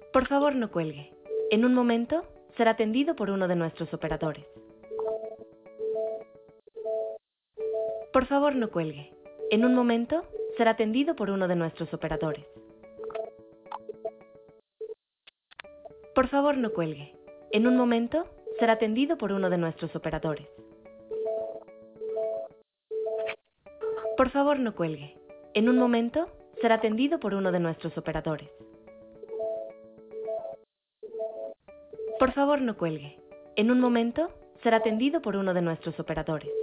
Por favor, no cuelgue. En un momento será atendido por uno de nuestros operadores. Por favor, no cuelgue. En un momento será atendido por uno de nuestros operadores. Por favor, no cuelgue. En un momento será atendido por uno de nuestros operadores. Por favor, no cuelgue. En un momento será atendido por uno de nuestros operadores. Por favor, no cuelgue. En un momento será atendido por uno de nuestros operadores.